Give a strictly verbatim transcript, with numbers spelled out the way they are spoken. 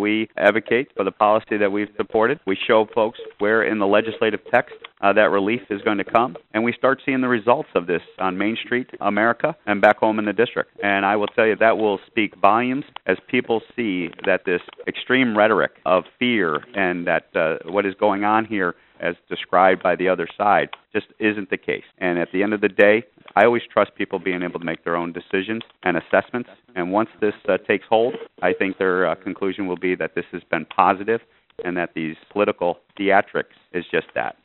we advocate for the policy that we've supported. We show folks where in the legislative text uh, that relief is going to come, and we start seeing the results of this on Main Street, America, and back home in the district. And I will tell you that will speak volumes as people see that this extreme rhetoric of fear and that uh, what is going on here as described by the other side just isn't the case. And at the end of the day, I always trust people being able to make their own decisions and assessments. And once this uh, takes hold, I think their uh, conclusion will be that this has been positive and that these political theatrics is just that.